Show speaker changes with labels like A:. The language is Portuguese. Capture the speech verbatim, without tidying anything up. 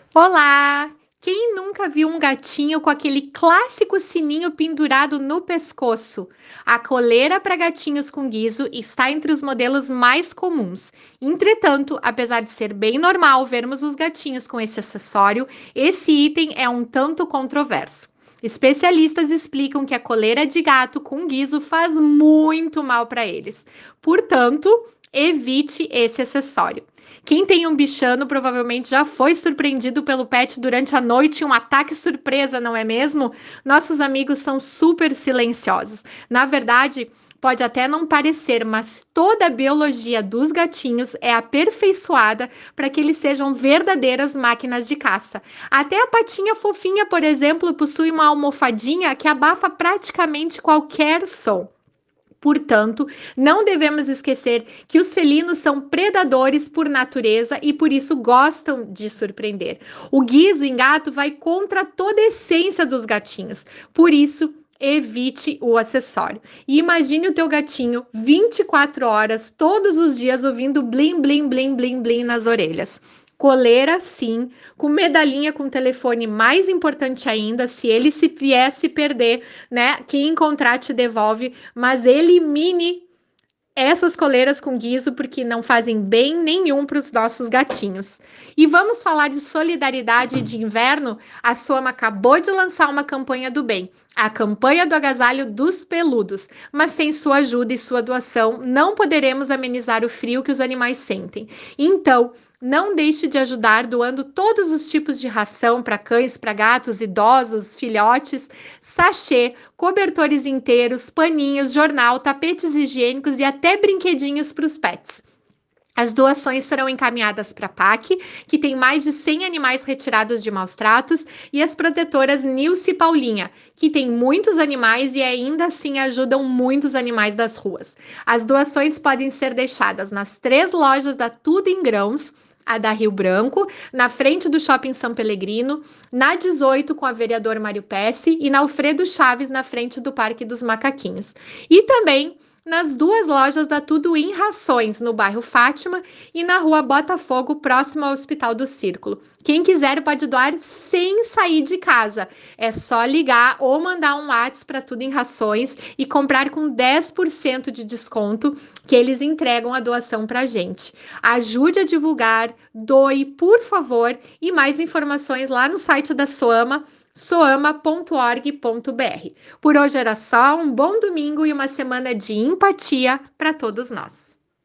A: Olá! Quem nunca viu um gatinho com aquele clássico sininho pendurado no pescoço? A coleira para gatinhos com guiso está entre os modelos mais comuns. Entretanto, apesar de ser bem normal vermos os gatinhos com esse acessório, esse item é um tanto controverso. Especialistas explicam que a coleira de gato com guiso faz muito mal para eles. Portanto, evite esse acessório. Quem tem um bichano provavelmente já foi surpreendido pelo pet durante a noite em um ataque surpresa, não é mesmo? Nossos amigos são super silenciosos. Na verdade, pode até não parecer, mas toda a biologia dos gatinhos é aperfeiçoada para que eles sejam verdadeiras máquinas de caça. Até a patinha fofinha, por exemplo, possui uma almofadinha que abafa praticamente qualquer som. Portanto, não devemos esquecer que os felinos são predadores por natureza e por isso gostam de surpreender. O guiso em gato vai contra toda a essência dos gatinhos. Por isso, evite o acessório. E imagine o teu gatinho vinte e quatro horas, todos os dias, ouvindo blim, blim, blim, blim, blim nas orelhas. Coleira, sim, com medalhinha com telefone, mais importante ainda, se ele se viesse perder, né? Quem encontrar te devolve, mas elimine essas coleiras com guiso porque não fazem bem nenhum para os nossos gatinhos. E vamos falar de solidariedade de inverno? A Soma acabou de lançar uma campanha do bem, a campanha do agasalho dos peludos. Mas sem sua ajuda e sua doação, não poderemos amenizar o frio que os animais sentem. Então, não deixe de ajudar doando todos os tipos de ração para cães, para gatos, idosos, filhotes, sachê, cobertores inteiros, paninhos, jornal, tapetes higiênicos e até brinquedinhos para os pets. As doações serão encaminhadas para a PAC, que tem mais de cem animais retirados de maus tratos, e as protetoras Nilce e Paulinha, que tem muitos animais e ainda assim ajudam muitos animais das ruas. As doações podem ser deixadas nas três lojas da Tudo em Grãos, a da Rio Branco, na frente do Shopping São Pelegrino, na dezoito com a vereador Mário Pesce e na Alfredo Chaves, na frente do Parque dos Macaquinhos. E também nas duas lojas da Tudo em Rações, no bairro Fátima e na rua Botafogo, próximo ao Hospital do Círculo. Quem quiser pode doar sem sair de casa. É só ligar ou mandar um WhatsApp para Tudo em Rações e comprar com dez por cento de desconto que eles entregam a doação para a gente. Ajude a divulgar, doe, por favor, e mais informações lá no site da Soama, soama ponto org ponto br. Por hoje era só, um bom domingo e uma semana de empatia para todos nós.